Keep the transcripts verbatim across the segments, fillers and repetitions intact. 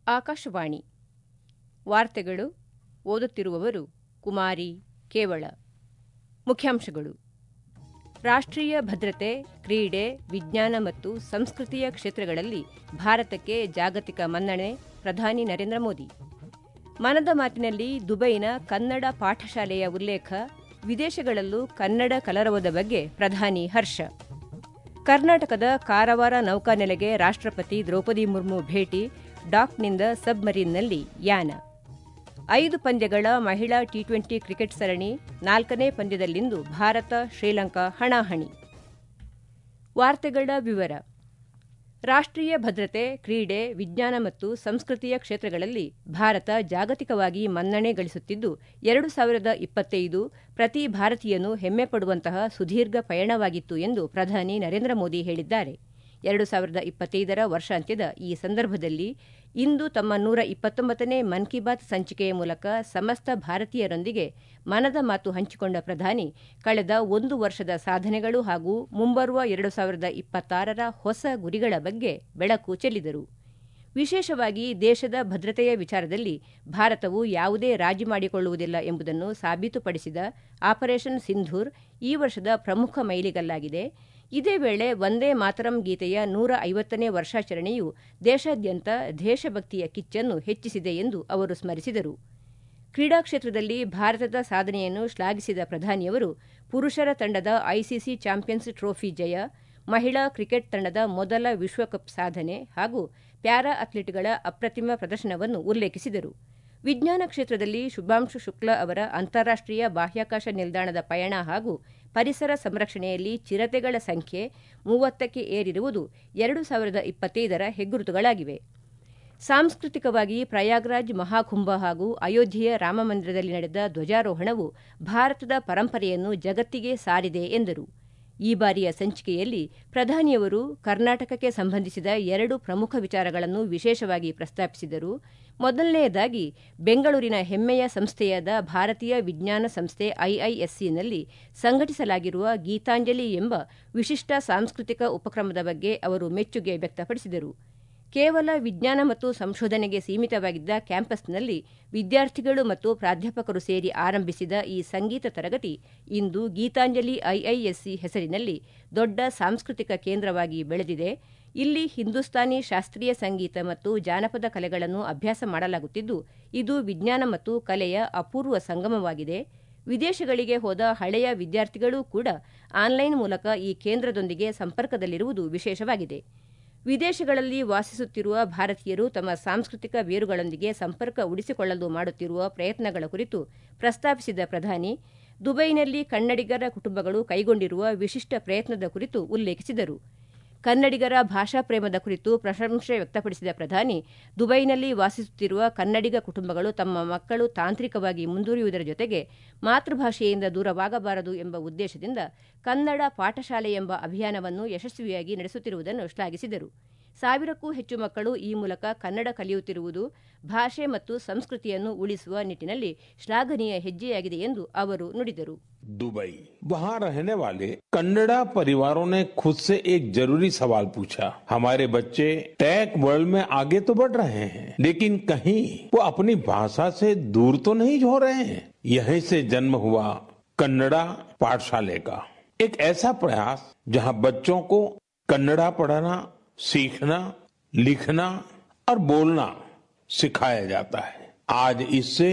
ಆಕಾಶವಾಣಿ ವಾರ್ತೆಗಳು ಓದುತ್ತಿರುವವರು ಕುಮಾರಿ ಕೇವಳ. ಮುಖ್ಯಾಂಶಗಳು: ರಾಷ್ಟ್ರೀಯ ಭದ್ರತೆ, ಕ್ರೀಡೆ, ವಿಜ್ಞಾನ ಮತ್ತು ಸಂಸ್ಕೃತಿಯ ಕ್ಷೇತ್ರಗಳಲ್ಲಿ ಭಾರತಕ್ಕೆ ಜಾಗತಿಕ ಮನ್ನಣೆ, ಪ್ರಧಾನಿ ನರೇಂದ್ರ ಮೋದಿ. ಮನದ ಮಾತಿನಲ್ಲಿ ದುಬೈನ ಕನ್ನಡ ಪಾಠಶಾಲೆಯ ಉಲ್ಲೇಖ, ವಿದೇಶಗಳಲ್ಲೂ ಕನ್ನಡ ಕಲರವದ ಬಗ್ಗೆ ಪ್ರಧಾನಿ ಹರ್ಷ. ಕರ್ನಾಟಕದ ಕಾರವಾರ ನೌಕಾನೆಲೆಗೆ ರಾಷ್ಟ್ರಪತಿ ದ್ರೌಪದಿ ಮುರ್ಮು ಭೇಟಿ, ಡಾಕ್ನಿಂದ ಸಬ್ಮರೀನ್ನಲ್ಲಿ ಯಾನ. ಐದು ಪಂದ್ಯಗಳ ಮಹಿಳಾ ಟಿ ಟ್ವೆಂಟಿ ಕ್ರಿಕೆಟ್ ಸರಣಿ ನಾಲ್ಕನೇ ಪಂದ್ಯದಲ್ಲಿಂದು ಭಾರತ ಶ್ರೀಲಂಕಾ ಹಣಾಹಣಿ. ವಾರ್ತೆಗಳ ವಿವರ. ರಾಷ್ಟ್ರೀಯ ಭದ್ರತೆ, ಕ್ರೀಡೆ, ವಿಜ್ಞಾನ ಮತ್ತು ಸಂಸ್ಕೃತಿಯ ಕ್ಷೇತ್ರಗಳಲ್ಲಿ ಭಾರತ ಜಾಗತಿಕವಾಗಿ ಮನ್ನಣೆ ಗಳಿಸುತ್ತಿದ್ದು, ಎರಡು ಸಾವಿರದ ಇಪ್ಪತ್ತೈದು ಪ್ರತಿ ಭಾರತೀಯನೂ ಹೆಮ್ಮೆ ಪಡುವಂತಹ ಸುದೀರ್ಘ ಪಯಣವಾಗಿತ್ತು ಎಂದು ಪ್ರಧಾನಿ ನರೇಂದ್ರ ಮೋದಿ ಹೇಳಿದ್ದಾರೆ. ಎರಡು ಸಾವಿರದ ಇಪ್ಪತ್ತೈದರ ವರ್ಷಾಂತ್ಯದ ಈ ಸಂದರ್ಭದಲ್ಲಿ ಇಂದು ತಮ್ಮ ನೂರ ಇಪ್ಪತ್ತೊಂಬತ್ತನೇ ಮನ್ ಕಿ ಬಾತ್ ಸಂಚಿಕೆಯ ಮೂಲಕ ಸಮಸ್ತ ಭಾರತೀಯರೊಂದಿಗೆ ಮನದ ಮಾತು ಹಂಚಿಕೊಂಡ ಪ್ರಧಾನಿ, ಕಳೆದ ಒಂದು ವರ್ಷದ ಸಾಧನೆಗಳು ಹಾಗೂ ಮುಂಬರುವ ಎರಡು ಸಾವಿರದ ಇಪ್ಪತ್ತಾರರ ಹೊಸ ಗುರಿಗಳ ಬಗ್ಗೆ ಬೆಳಕು ಚೆಲ್ಲಿದರು. ವಿಶೇಷವಾಗಿ ದೇಶದ ಭದ್ರತೆಯ ವಿಚಾರದಲ್ಲಿ ಭಾರತವು ಯಾವುದೇ ರಾಜಿ ಮಾಡಿಕೊಳ್ಳುವುದಿಲ್ಲ ಎಂಬುದನ್ನು ಸಾಬೀತುಪಡಿಸಿದ ಆಪರೇಷನ್ ಸಿಂಧೂರ್ ಈ ವರ್ಷದ ಪ್ರಮುಖ ಮೈಲಿಗಲ್ಲಾಗಿದೆ. ಇದೇ ವೇಳೆ ವಂದೇ ಮಾತರಂ ಗೀತೆಯ ನೂರ ಐವತ್ತನೇ ವರ್ಷಾಚರಣೆಯು ದೇಶಾದ್ಯಂತ ದೇಶಭಕ್ತಿಯ ಕಿಚ್ಚನ್ನು ಹೆಚ್ಚಿಸಿದೆ ಎಂದು ಅವರು ಸ್ಮರಿಸಿದರು. ಕ್ರೀಡಾ ಕ್ಷೇತ್ರದಲ್ಲಿ ಭಾರತದ ಸಾಧನೆಯನ್ನು ಶ್ಲಾಘಿಸಿದ ಪ್ರಧಾನಿಯವರು, ಪುರುಷರ ತಂಡದ ಐಸಿಸಿ ಚಾಂಪಿಯನ್ಸ್ ಟ್ರೋಫಿ ಜಯ, ಮಹಿಳಾ ಕ್ರಿಕೆಟ್ ತಂಡದ ಮೊದಲ ವಿಶ್ವಕಪ್ ಸಾಧನೆ ಹಾಗೂ ಪ್ಯಾರಾ ಅಥ್ಲೀಟ್ಗಳ ಅಪ್ರತಿಮ ಪ್ರದರ್ಶನವನ್ನು ಉಲ್ಲೇಖಿಸಿದರು. ವಿಜ್ಞಾನ ಕ್ಷೇತ್ರದಲ್ಲಿ ಶುಭಾಂಶು ಶುಕ್ಲಾ ಅವರ ಅಂತಾರಾಷ್ಟ್ರೀಯ ಬಾಹ್ಯಾಕಾಶ ನಿಲ್ದಾಣದ ಪಯಣ ಹಾಗೂ ಪರಿಸರ ಸಂರಕ್ಷಣೆಯಲ್ಲಿ ಚಿರತೆಗಳ ಸಂಖ್ಯೆ ಮೂವತ್ತಕ್ಕೆ ಏರಿರುವುದು ಎರಡು ಸಾವಿರದ ಇಪ್ಪತ್ತೈದರ ಹೆಗ್ಗುರುತುಗಳಾಗಿವೆ. ಸಾಂಸ್ಕೃತಿಕವಾಗಿ ಪ್ರಯಾಗ್ರಾಜ್ ಮಹಾಕುಂಭ ಹಾಗೂ ಅಯೋಧ್ಯೆಯ ರಾಮಮಂದಿರದಲ್ಲಿ ನಡೆದ ಧ್ವಜಾರೋಹಣವು ಭಾರತದ ಪರಂಪರೆಯನ್ನು ಜಗತ್ತಿಗೆ ಸಾರಿದೆ ಎಂದರು. ಈ ಬಾರಿಯ ಸಂಚಿಕೆಯಲ್ಲಿ ಪ್ರಧಾನಿಯವರು ಕರ್ನಾಟಕಕ್ಕೆ ಸಂಬಂಧಿಸಿದ ಎರಡು ಪ್ರಮುಖ ವಿಚಾರಗಳನ್ನು ವಿಶೇಷವಾಗಿ ಪ್ರಸ್ತಾಪಿಸಿದರು. ಮೊದಲನೆಯದಾಗಿ, ಬೆಂಗಳೂರಿನ ಹೆಮ್ಮೆಯ ಸಂಸ್ಥೆಯಾದ ಭಾರತೀಯ ವಿಜ್ಞಾನ ಸಂಸ್ಥೆ ಐಐಎಸ್ಸಿನಲ್ಲಿ ಸಂಘಟಿಸಲಾಗಿರುವ ಗೀತಾಂಜಲಿ ಎಂಬ ವಿಶಿಷ್ಟ ಸಾಂಸ್ಕೃತಿಕ ಉಪಕ್ರಮದ ಬಗ್ಗೆ ಅವರು ಮೆಚ್ಚುಗೆ ವ್ಯಕ್ತಪಡಿಸಿದರು. ಕೇವಲ ವಿಜ್ಞಾನ ಮತ್ತು ಸಂಶೋಧನೆಗೆ ಸೀಮಿತವಾಗಿದ್ದ ಕ್ಯಾಂಪಸ್ನಲ್ಲಿ ವಿದ್ಯಾರ್ಥಿಗಳು ಮತ್ತು ಪ್ರಾಧ್ಯಾಪಕರು ಸೇರಿ ಆರಂಭಿಸಿದ ಈ ಸಂಗೀತ ತರಗತಿ ಇಂದು ಗೀತಾಂಜಲಿ ಐಐಎಸ್ಸಿ ಹೆಸರಿನಲ್ಲಿ ದೊಡ್ಡ ಸಾಂಸ್ಕೃತಿಕ ಕೇಂದ್ರವಾಗಿ ಬೆಳೆದಿದೆ. ಇಲ್ಲಿ ಹಿಂದೂಸ್ತಾನಿ ಶಾಸ್ತ್ರೀಯ ಸಂಗೀತ ಮತ್ತು ಜಾನಪದ ಕಲೆಗಳನ್ನು ಅಭ್ಯಾಸ ಮಾಡಲಾಗುತ್ತಿದ್ದು, ಇದು ವಿಜ್ಞಾನ ಮತ್ತು ಕಲೆಯ ಅಪೂರ್ವ ಸಂಗಮವಾಗಿದೆ. ವಿದೇಶಗಳಿಗೆ ಹೋದ ಹಳೆಯ ವಿದ್ಯಾರ್ಥಿಗಳೂ ಕೂಡ ಆನ್ಲೈನ್ ಮೂಲಕ ಈ ಕೇಂದ್ರದೊಂದಿಗೆ ಸಂಪರ್ಕದಲ್ಲಿರುವುದು ವಿಶೇಷವಾಗಿದೆ. ವಿದೇಶಗಳಲ್ಲಿ ವಾಸಿಸುತ್ತಿರುವ ಭಾರತೀಯರು ತಮ್ಮ ಸಾಂಸ್ಕೃತಿಕ ಬೇರುಗಳೊಂದಿಗೆ ಸಂಪರ್ಕ ಉಳಿಸಿಕೊಳ್ಳಲು ಮಾಡುತ್ತಿರುವ ಪ್ರಯತ್ನಗಳ ಕುರಿತು ಪ್ರಸ್ತಾಪಿಸಿದ ಪ್ರಧಾನಿ, ದುಬೈನಲ್ಲಿ ಕನ್ನಡಿಗರ ಕುಟುಂಬಗಳು ಕೈಗೊಂಡಿರುವ ವಿಶಿಷ್ಟ ಪ್ರಯತ್ನದ ಕುರಿತು ಉಲ್ಲೇಖಿಸಿದರು. ಕನ್ನಡಿಗರ ಭಾಷಾ ಪ್ರೇಮದ ಕುರಿತು ಪ್ರಶಂಸೆ ವ್ಯಕ್ತಪಡಿಸಿದ ಪ್ರಧಾನಿ, ದುಬೈನಲ್ಲಿ ವಾಸಿಸುತ್ತಿರುವ ಕನ್ನಡಿಗ ಕುಟುಂಬಗಳು ತಮ್ಮ ಮಕ್ಕಳು ತಾಂತ್ರಿಕವಾಗಿ ಮುಂದುವರಿಯುವುದರ ಜೊತೆಗೆ ಮಾತೃಭಾಷೆಯಿಂದ ದೂರವಾಗಬಾರದು ಎಂಬ ಉದ್ದೇಶದಿಂದ ಕನ್ನಡ ಪಾಠಶಾಲೆ ಎಂಬ ಅಭಿಯಾನವನ್ನು ಯಶಸ್ವಿಯಾಗಿ ನಡೆಸುತ್ತಿರುವುದನ್ನು ಶ್ಲಾಘಿಸಿದರು. ಸಾವಿರಕ್ಕೂ ಹೆಚ್ಚು ಮಕ್ಕಳು ಈ ಮೂಲಕ ಕನ್ನಡ ಕಲಿಯುತ್ತಿರುವುದು ಭಾಷೆ ಮತ್ತು ಸಂಸ್ಕೃತಿಯನ್ನು ಉಳಿಸುವ ನಿಟ್ಟಿನಲ್ಲಿ ಶ್ಲಾಘನೀಯ ಹೆಜ್ಜೆಯಾಗಿದೆ ಎಂದು ಅವರು ನುಡಿದರು. दुबई, वहाँ रहने वाले कन्नड़ा परिवारों ने खुद से एक जरूरी सवाल पूछा। हमारे बच्चे टेक वर्ल्ड में आगे तो बढ़ रहे हैं, लेकिन कहीं वो अपनी भाषा से दूर तो नहीं हो रहे हैं। यहीं से जन्म हुआ कन्नड़ा पाठशाले का एक ऐसा प्रयास जहाँ बच्चों को कन्नड़ा पढ़ना, सीखना, लिखना और बोलना सिखाया जाता है। आज इससे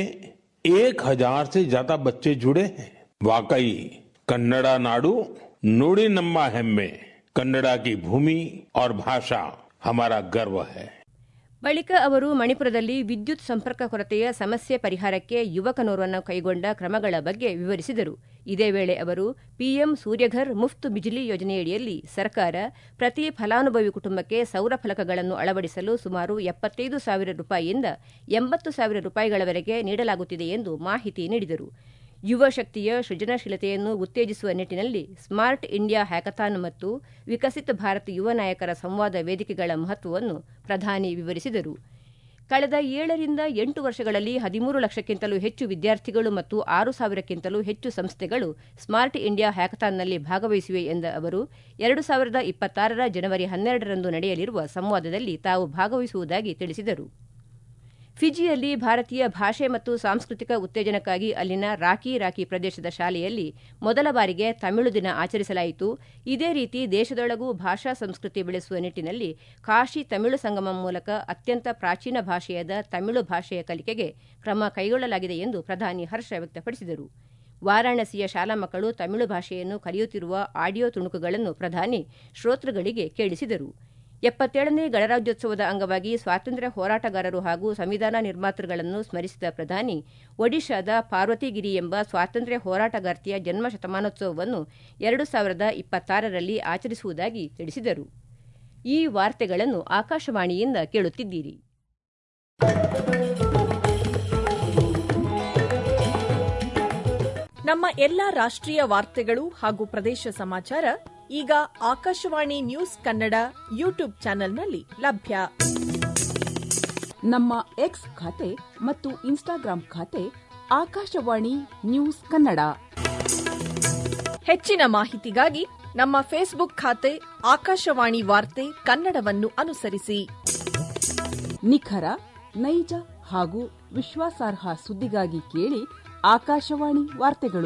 एक हजार से ज्यादा बच्चे जुड़े हैं। वाकई कन्नड़ा नाडु नुड़ी नम्मा हेम्मे, कन्नड़ा की भूमि और भाषा हमारा गर्व है. ಬಳಿಕ ಅವರು ಮಣಿಪುರದಲ್ಲಿ ವಿದ್ಯುತ್ ಸಂಪರ್ಕ ಕೊರತೆಯ ಸಮಸ್ಯೆ ಪರಿಹಾರಕ್ಕೆ ಯುವಕನೋರ್ವನ ಕೈಗೊಂಡ ಕ್ರಮಗಳ ಬಗ್ಗೆ ವಿವರಿಸಿದರು. ಇದೇ ವೇಳೆ ಅವರು ಪಿಎಂ ಸೂರ್ಯಘರ್ ಮುಫ್ತ್ ಬಿಜ್ಲಿ ಯೋಜನೆಯಡಿಯಲ್ಲಿ ಸರ್ಕಾರ ಪ್ರತಿ ಫಲಾನುಭವಿ ಕುಟುಂಬಕ್ಕೆ ಸೌರ ಫಲಕಗಳನ್ನು ಅಳವಡಿಸಲು ಸುಮಾರು ಎಪ್ಪತ್ತೈದು ಸಾವಿರ ರೂಪಾಯಿಯಿಂದ ಎಂಬತ್ತು ಸಾವಿರ ರೂಪಾಯಿಗಳವರೆಗೆ ನೀಡಲಾಗುತ್ತಿದೆ ಎಂದು ಮಾಹಿತಿ ನೀಡಿದರು. ಯುವ ಶಕ್ತಿಯ ಸೃಜನಶೀಲತೆಯನ್ನು ಉತ್ತೇಜಿಸುವ ನಿಟ್ಟಿನಲ್ಲಿ ಸ್ಮಾರ್ಟ್ ಇಂಡಿಯಾ ಹ್ಯಾಕಥಾನ್ ಮತ್ತು ವಿಕಸಿತ ಭಾರತ್ ಯುವ ನಾಯಕರ ಸಂವಾದ ವೇದಿಕೆಗಳ ಮಹತ್ವವನ್ನು ಪ್ರಧಾನಿ ವಿವರಿಸಿದರು. ಕಳೆದ ಏಳರಿಂದ ಎಂಟು ವರ್ಷಗಳಲ್ಲಿ ಹದಿಮೂರು ಲಕ್ಷಕ್ಕಿಂತಲೂ ಹೆಚ್ಚು ವಿದ್ಯಾರ್ಥಿಗಳು ಮತ್ತು ಆರು ಸಾವಿರಕ್ಕಿಂತಲೂ ಹೆಚ್ಚು ಸಂಸ್ಥೆಗಳು ಸ್ಮಾರ್ಟ್ ಇಂಡಿಯಾ ಹ್ಯಾಕಥಾನ್ನಲ್ಲಿ ಭಾಗವಹಿಸಿವೆ ಎಂದ ಅವರು, ಎರಡು ಸಾವಿರದ ಇಪ್ಪತ್ತಾರರ ಜನವರಿ ಹನ್ನೆರಡರಂದು ನಡೆಯಲಿರುವ ಸಂವಾದದಲ್ಲಿ ತಾವು ಭಾಗವಹಿಸುವುದಾಗಿ ತಿಳಿಸಿದರು. ಫಿಜಿಯಲ್ಲಿ ಭಾರತೀಯ ಭಾಷೆ ಮತ್ತು ಸಾಂಸ್ಕೃತಿಕ ಉತ್ತೇಜನಕ್ಕಾಗಿ ಅಲ್ಲಿನ ರಾಕಿ ರಾಕಿ ಪ್ರದೇಶದ ಶಾಲೆಯಲ್ಲಿ ಮೊದಲ ಬಾರಿಗೆ ತಮಿಳು ದಿನ ಆಚರಿಸಲಾಯಿತು. ಇದೇ ರೀತಿ ದೇಶದೊಳಗೂ ಭಾಷಾ ಸಂಸ್ಕೃತಿ ಬೆಳೆಸುವ ನಿಟ್ಟಿನಲ್ಲಿ ಕಾಶಿ ತಮಿಳು ಸಂಗಮಂ ಮೂಲಕ ಅತ್ಯಂತ ಪ್ರಾಚೀನ ಭಾಷೆಯಾದ ತಮಿಳು ಭಾಷೆಯ ಕಲಿಕೆಗೆ ಕ್ರಮ ಕೈಗೊಳ್ಳಲಾಗಿದೆ ಎಂದು ಪ್ರಧಾನಿ ಹರ್ಷ ವ್ಯಕ್ತಪಡಿಸಿದರು. ವಾರಾಣಸಿಯ ಶಾಲಾ ಮಕ್ಕಳು ತಮಿಳು ಭಾಷೆಯನ್ನು ಕಲಿಯುತ್ತಿರುವ ಆಡಿಯೋ ತುಣುಕುಗಳನ್ನು ಪ್ರಧಾನಿ ಶ್ರೋತೃಗಳಿಗೆ ಕೇಳಿಸಿದರು. ಎಪ್ಪತ್ತೇಳನೇ ಗಣರಾಜ್ಯೋತ್ಸವದ ಅಂಗವಾಗಿ ಸ್ವಾತಂತ್ರ್ಯ ಹೋರಾಟಗಾರರು ಹಾಗೂ ಸಂವಿಧಾನ ನಿರ್ಮಾತೃಗಳನ್ನು ಸ್ಮರಿಸಿದ ಪ್ರಧಾನಿ ಒಡಿಶಾದ ಪಾರ್ವತಿಗಿರಿ ಎಂಬ ಸ್ವಾತಂತ್ರ್ಯ ಹೋರಾಟಗಾರ್ತಿಯ ಜನ್ಮ ಶತಮಾನೋತ್ಸವವನ್ನು ಎರಡು ಸಾವಿರದ ಇಪ್ಪತ್ತಾರರಲ್ಲಿ ಆಚರಿಸುವುದಾಗಿ ತಿಳಿಸಿದರು. ಈ ವಾರ್ತೆಗಳನ್ನು ಆಕಾಶವಾಣಿಯಿಂದ ಕೇಳುತ್ತಿದ್ದೀರಿ. ನಮ್ಮ ಎಲ್ಲಾ ರಾಷ್ಟ್ರೀಯ ವಾರ್ತೆಗಳು ಹಾಗೂ ಪ್ರದೇಶ ಸಮಾಚಾರ ಈಗ ಆಕಾಶವಾಣಿ ನ್ಯೂಸ್ ಕನ್ನಡ ಯೂಟ್ಯೂಬ್ ಚಾನೆಲ್ನಲ್ಲಿ ಲಭ್ಯ. ನಮ್ಮ ಎಕ್ಸ್ ಖಾತೆ ಮತ್ತು ಇನ್ಸ್ಟಾಗ್ರಾಂ ಖಾತೆ ಆಕಾಶವಾಣಿ ನ್ಯೂಸ್ ಕನ್ನಡ. ಹೆಚ್ಚಿನ ಮಾಹಿತಿಗಾಗಿ ನಮ್ಮ ಫೇಸ್ಬುಕ್ ಖಾತೆ ಆಕಾಶವಾಣಿ ವಾರ್ತೆ ಕನ್ನಡವನ್ನು ಅನುಸರಿಸಿ. ನಿಖರ, ನೈಜ ಹಾಗೂ ವಿಶ್ವಾಸಾರ್ಹ ಸುದ್ದಿಗಾಗಿ ಕೇಳಿ ಆಕಾಶವಾಣಿ ವಾರ್ತೆಗಳು.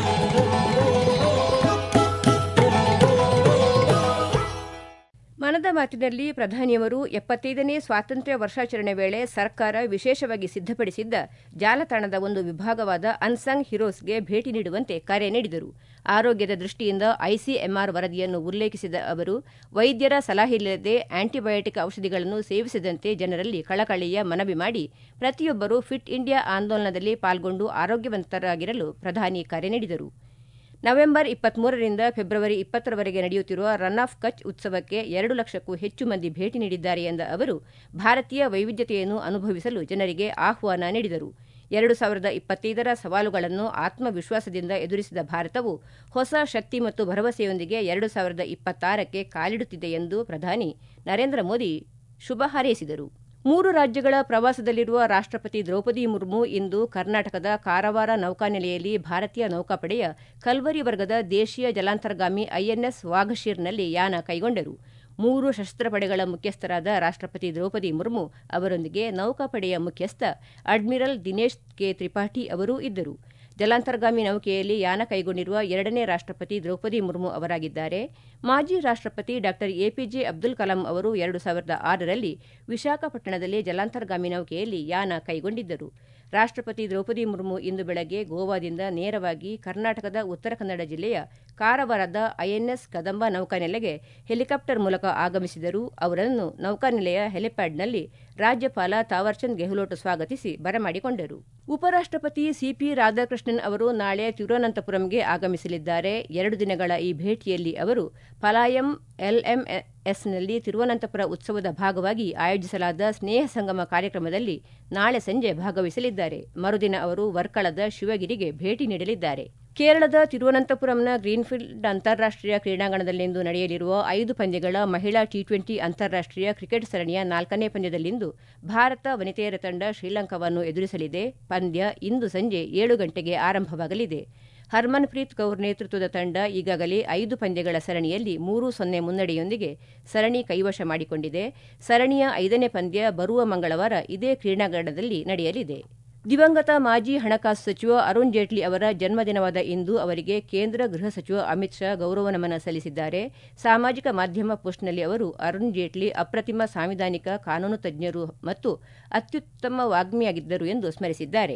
ಮನದ ಮಾತಿನಲ್ಲಿ ಪ್ರಧಾನಿಯವರು ಎಪ್ಪತ್ತೈದನೇ ಸ್ವಾತಂತ್ರ್ಯ ವರ್ಷಾಚರಣೆ ವೇಳೆ ಸರ್ಕಾರ ವಿಶೇಷವಾಗಿ ಸಿದ್ಧಪಡಿಸಿದ್ದ ಜಾಲತಾಣದ ಒಂದು ವಿಭಾಗವಾದ ಅನ್ಸಂಗ್ ಹೀರೋಸ್ಗೆ ಭೇಟಿ ನೀಡುವಂತೆ ಕರೆ ನೀಡಿದರು. ಆರೋಗ್ಯದ ದೃಷ್ಟಿಯಿಂದ ಐಸಿಎಂಆರ್ ವರದಿಯನ್ನು ಉಲ್ಲೇಖಿಸಿದ ಅವರು, ವೈದ್ಯರ ಸಲಹೆಯಿಲ್ಲದೆ ಆಂಟಿಬಯೋಟಿಕ್ ಔಷಧಿಗಳನ್ನು ಸೇವಿಸದಂತೆ ಜನರಲ್ಲಿ ಕಳಕಳಿಯ ಮನವಿ ಮಾಡಿ ಪ್ರತಿಯೊಬ್ಬರೂ ಫಿಟ್ ಇಂಡಿಯಾ ಆಂದೋಲನದಲ್ಲಿ ಪಾಲ್ಗೊಂಡು ಆರೋಗ್ಯವಂತರಾಗಿರಲು ಪ್ರಧಾನಿ ಕರೆ ನೀಡಿದರು. ನವೆಂಬರ್ ಇಪ್ಪತ್ಮೂರರಿಂದ ಫೆಬ್ರವರಿ ಇಪ್ಪತ್ತರವರೆಗೆ ನಡೆಯುತ್ತಿರುವ ರನ್ ಆಫ್ ಕಚ್ ಉತ್ಸವಕ್ಕೆ ಎರಡು ಲಕ್ಷಕ್ಕೂ ಹೆಚ್ಚು ಮಂದಿ ಭೇಟಿ ನೀಡಿದ್ದಾರೆ ಎಂದ ಅವರು, ಭಾರತೀಯ ವೈವಿಧ್ಯತೆಯನ್ನು ಅನುಭವಿಸಲು ಜನರಿಗೆ ಆಹ್ವಾನ ನೀಡಿದರು. ಎರಡು ಸಾವಿರದ ಇಪ್ಪತ್ತೈದರ ಸವಾಲುಗಳನ್ನು ಆತ್ಮವಿಶ್ವಾಸದಿಂದ ಎದುರಿಸಿದ ಭಾರತವು ಹೊಸ ಶಕ್ತಿ ಮತ್ತು ಭರವಸೆಯೊಂದಿಗೆ ಎರಡು ಸಾವಿರದ ಇಪ್ಪತ್ತಾರಕ್ಕೆ ಕಾಲಿಡುತ್ತಿದೆ ಎಂದು ಪ್ರಧಾನಿ ನರೇಂದ್ರ ಮೋದಿ ಶುಭ ಹಾರೈಸಿದರು. ಮೂರು ರಾಜ್ಯಗಳ ಪ್ರವಾಸದಲ್ಲಿರುವ ರಾಷ್ಟ್ರಪತಿ ದ್ರೌಪದಿ ಮುರ್ಮು ಇಂದು ಕರ್ನಾಟಕದ ಕಾರವಾರ ನೌಕಾನೆಲೆಯಲ್ಲಿ ಭಾರತೀಯ ನೌಕಾಪಡೆಯ ಕಲ್ವರಿ ವರ್ಗದ ದೇಶೀಯ ಜಲಾಂತರ್ಗಾಮಿ ಐಎನ್ಎಸ್ ವಾಘಶೀರ್ನಲ್ಲಿ ಯಾನ ಕೈಗೊಂಡರು. ಮೂರು ಸಶಸ್ತ್ರಪಡೆಗಳ ಮುಖ್ಯಸ್ಥರಾದ ರಾಷ್ಟ್ರಪತಿ ದ್ರೌಪದಿ ಮುರ್ಮು ಅವರೊಂದಿಗೆ ನೌಕಾಪಡೆಯ ಮುಖ್ಯಸ್ಥ ಅಡ್ಮಿರಲ್ ದಿನೇಶ್ ಕೆ ತ್ರಿಪಾಠಿ ಅವರೂ ಇದ್ದರು. ಜಲಾಂತರ್ಗಾಮಿ ನೌಕೆಯಲ್ಲಿ ಯಾನ ಕೈಗೊಂಡಿರುವ ಎರಡನೇ ರಾಷ್ಟ್ರಪತಿ ದ್ರೌಪದಿ ಮುರ್ಮು ಅವರಾಗಿದ್ದಾರೆ. ಮಾಜಿ ರಾಷ್ಟ್ರಪತಿ ಡಾ ಎಪಿಜೆ ಅಬ್ದುಲ್ ಕಲಾಂ ಅವರು ಎರಡು ಸಾವಿರದ ಆರರಲ್ಲಿ ವಿಶಾಖಪಟ್ಟಣದಲ್ಲಿ ಜಲಾಂತರ್ಗಾಮಿ ನೌಕೆಯಲ್ಲಿ ಯಾನ ಕೈಗೊಂಡಿದ್ದರು. ರಾಷ್ಟ್ರಪತಿ ದ್ರೌಪದಿ ಮುರ್ಮು ಇಂದು ಬೆಳಗ್ಗೆ ಗೋವಾದಿಂದ ನೇರವಾಗಿ ಕರ್ನಾಟಕದ ಉತ್ತರ ಕನ್ನಡ ಜಿಲ್ಲೆಯ ಕಾರವಾರದ ಐಎನ್ಎಸ್ ಕದಂಬ ನೌಕಾನೆಲೆಗೆ ಹೆಲಿಕಾಪ್ಟರ್ ಮೂಲಕ ಆಗಮಿಸಿದರು. ಅವರನ್ನು ನೌಕಾನೆಲೆಯ ಹೆಲಿಪ್ಯಾಡ್ನಲ್ಲಿ ರಾಜ್ಯಪಾಲ ತಾವರ್ಚಂದ್ ಗೆಹ್ಲೋಟ್ ಸ್ವಾಗತಿಸಿ ಬರಮಾಡಿಕೊಂಡರು. ಉಪರಾಷ್ಟ್ರಪತಿ ಸಿಪಿ ರಾಧಾಕೃಷ್ಣನ್ ಅವರು ನಾಳೆ ತಿರುವನಂತಪುರಂಗೆ ಆಗಮಿಸಲಿದ್ದಾರೆ. ಎರಡು ದಿನಗಳ ಈ ಭೇಟಿಯಲ್ಲಿ ಅವರು ಪಲಾಯಂ ಎಲ್ಎಂಎಸ್ನಲ್ಲಿ ತಿರುವನಂತಪುರ ಉತ್ಸವದ ಭಾಗವಾಗಿ ಆಯೋಜಿಸಲಾದ ಸ್ನೇಹ ಸಂಗಮ ಕಾರ್ಯಕ್ರಮದಲ್ಲಿ ನಾಳೆ ಸಂಜೆ ಭಾಗವಹಿಸಲಿದ್ದಾರೆ. ಮರುದಿನ ಅವರು ವರ್ಕಳದ ಶಿವಗಿರಿಗೆ ಭೇಟಿ ನೀಡಲಿದ್ದಾರೆ. ಕೇರಳದ ತಿರುವನಂತಪುರಂನ ಗ್ರೀನ್ಫೀಲ್ಡ್ ಅಂತಾರಾಷ್ಟೀಯ ಕ್ರೀಡಾಂಗಣದಲ್ಲಿಂದು ನಡೆಯಲಿರುವ ಐದು ಪಂದ್ಯಗಳ ಮಹಿಳಾ ಟಿ ಟ್ವೆಂಟಿ ಅಂತಾರಾಷ್ಟೀಯ ಕ್ರಿಕೆಟ್ ಸರಣಿಯ ನಾಲ್ಕನೇ ಪಂದ್ಯದಲ್ಲಿಂದು ಭಾರತ ವನಿತೆಯರ ತಂಡ ಶ್ರೀಲಂಕಾವನ್ನು ಎದುರಿಸಲಿದೆ. ಪಂದ್ಯ ಇಂದು ಸಂಜೆ ಏಳು ಗಂಟೆಗೆ ಆರಂಭವಾಗಲಿದೆ. ಹರ್ಮನ್ಪ್ರೀತ್ ಕೌರ್ ನೇತೃತ್ವದ ತಂಡ ಈಗಾಗಲೇ ಐದು ಪಂದ್ಯಗಳ ಸರಣಿಯಲ್ಲಿ ಮೂರು ಸೊನ್ನೆ ಮುನ್ನಡೆಯೊಂದಿಗೆ ಸರಣಿ ಕೈವಶ ಮಾಡಿಕೊಂಡಿದೆ. ಸರಣಿಯ ಐದನೇ ಪಂದ್ಯ ಬರುವ ಮಂಗಳವಾರ ಇದೇ ಕ್ರೀಡಾಂಗಣದಲ್ಲಿ ನಡೆಯಲಿದೆ. ದಿವಂಗತ ಮಾಜಿ ಹಣಕಾಸು ಸಚಿವ ಅರುಣ್ ಜೇಟ್ಲಿ ಅವರ ಜನ್ಮದಿನವಾದ ಇಂದು ಅವರಿಗೆ ಕೇಂದ್ರ ಗೃಹ ಸಚಿವ ಅಮಿತ್ ಶಾ ಗೌರವ ನಮನ ಸಲ್ಲಿಸಿದ್ದಾರೆ. ಸಾಮಾಜಿಕ ಮಾಧ್ಯಮ ಪೋಸ್ಟ್ನಲ್ಲಿ ಅವರು ಅರುಣ್ ಜೇಟ್ಲಿ ಅಪ್ರತಿಮ ಸಾಂವಿಧಾನಿಕ ಕಾನೂನು ತಜ್ಞರು ಮತ್ತು ಅತ್ಯುತ್ತಮ ವಾಗ್ಮಿಯಾಗಿದ್ದರು ಎಂದು ಸ್ಮರಿಸಿದ್ದಾರೆ.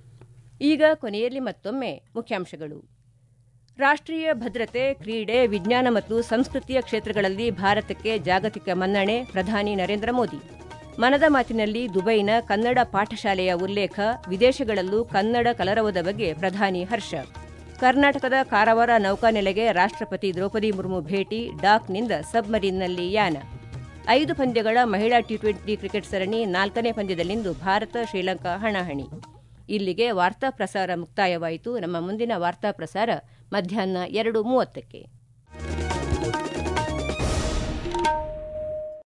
ಈಗ ಕೊನೆಯಲ್ಲಿ ಮತ್ತೊಮ್ಮೆ ಮುಖ್ಯಾಂಶಗಳು. ರಾಷ್ಟ್ರೀಯ ಭದ್ರತೆ, ಕ್ರೀಡೆ, ವಿಜ್ಞಾನ ಮತ್ತು ಸಂಸ್ಕೃತಿಯ ಕ್ಷೇತ್ರಗಳಲ್ಲಿ ಭಾರತಕ್ಕೆ ಜಾಗತಿಕ ಮನ್ನಣೆ, ಪ್ರಧಾನಿ ನರೇಂದ್ರ ಮೋದಿ. ಮನದ ಮಾತಿನಲ್ಲಿ ದುಬೈನ ಕನ್ನಡ ಪಾಠಶಾಲೆಯ ಉಲ್ಲೇಖ, ವಿದೇಶಗಳಲ್ಲೂ ಕನ್ನಡ ಕಲರವದ ಬಗ್ಗೆ ಪ್ರಧಾನಿ ಹರ್ಷ. ಕರ್ನಾಟಕದ ಕಾರವಾರ ನೌಕಾನೆಲೆಗೆ ರಾಷ್ಟ್ರಪತಿ ದ್ರೌಪದಿ ಮುರ್ಮು ಭೇಟಿ, ಡಾಕ್ನಿಂದ ಸಬ್ಮರೀನ್ನಲ್ಲಿ ಯಾನ. ಐದು ಪಂದ್ಯಗಳ ಮಹಿಳಾ ಟಿ ಟ್ವೆಂಟಿ ಕ್ರಿಕೆಟ್ ಸರಣಿ ನಾಲ್ಕನೇ ಪಂದ್ಯದಲ್ಲಿಂದು ಭಾರತ ಶ್ರೀಲಂಕಾ ಹಣಾಹಣಿ. ಇಲ್ಲಿಗೆ ವಾರ್ತಾ ಪ್ರಸಾರ ಮುಕ್ತಾಯವಾಯಿತು. ನಮ್ಮ ಮುಂದಿನ ವಾರ್ತಾ ಪ್ರಸಾರ ಮಧ್ಯಾಹ್ನ ಎರಡು ಮೂವತ್ತಕ್ಕೆ.